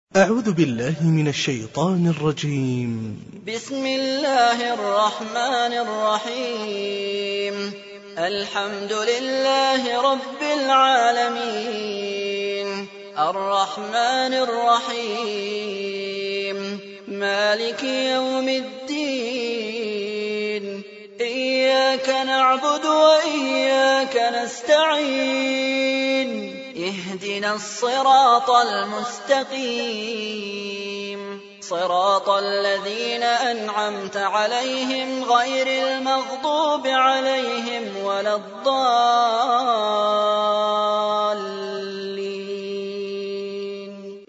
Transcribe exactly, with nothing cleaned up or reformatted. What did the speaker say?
أعوذ بالله من الشيطان الرجيم. بسم الله الرحمن الرحيم. الحمد لله رب العالمين، الرحمن الرحيم، مالك يوم الدين، إياك نعبد وإياك نستعين، اهدنا الصراط المستقيم، صراط الذين أنعمت عليهم غير المغضوب عليهم ولا الضالين.